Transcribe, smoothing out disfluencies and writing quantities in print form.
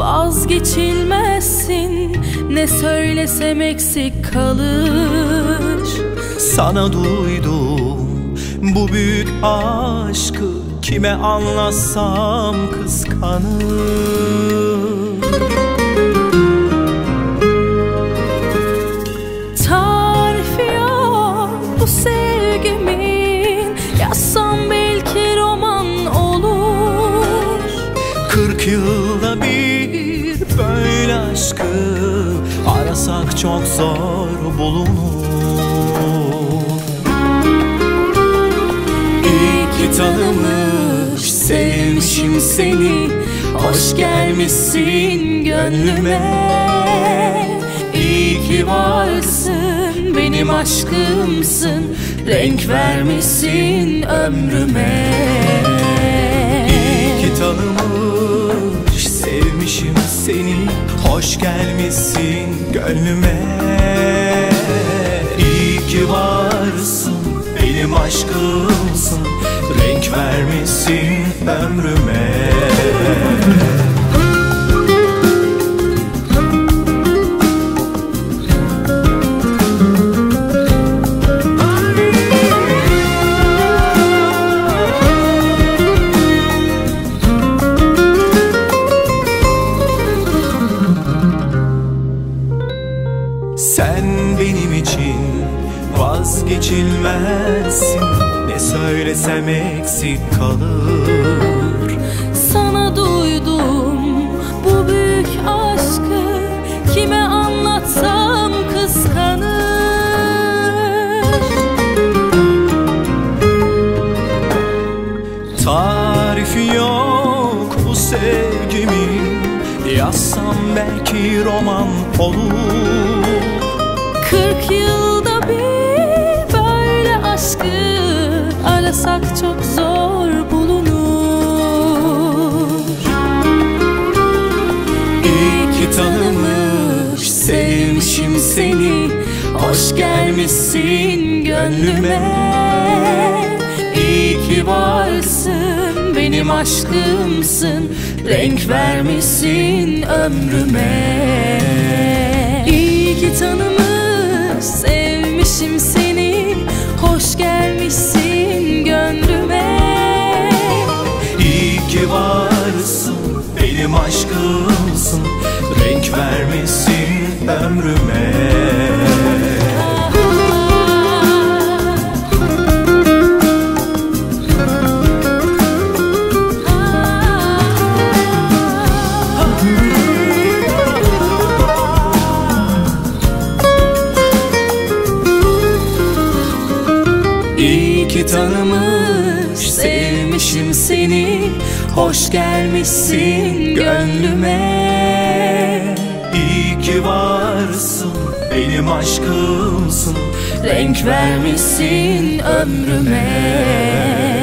Vazgeçilmezsin, ne söylesem eksik kalır. Sana duydum bu büyük aşkı, kime anlatsam kıskanır. Tarifi yok bu sevgimin, yazsam belki roman olur. 40 yılda bir böyle aşkı arasak çok zor bulunur. İyi ki tanımış, sevmişim seni, hoş gelmişsin gönlüme. İyi ki varsın, benim aşkımsın, renk vermişsin ömrüme. İyi ki tanımış, sevmişim seni, hoş gelmişsin gönlüme. İyi ki varsın, benim aşkımsın, renk vermişsin ömrüme. Sen benim için vazgeçilmezsin, ne söylesem eksik kalır. Sana duydum bu büyük aşkı, kime anlatsam kıskanır. Tarifi yok bu sevgimin, yazsam belki roman olur. 40 yılda bir böyle aşkı arasak çok zor bulunur. İyi ki tanımış, sevmişim seni, hoş gelmişsin gönlüme. İyi ki varsın, benim aşkımsın, renk vermişsin ömrüme. İyi ki tanımış, sevmişim seni, hoş gelmişsin gönlüme. İyi ki varsın, benim aşkımsın, renk vermişsin ömrüme. İyi ki tanımış, sevmişim seni, hoş gelmişsin gönlüme. İyi ki varsın, benim aşkımsın, renk vermişsin ömrüme.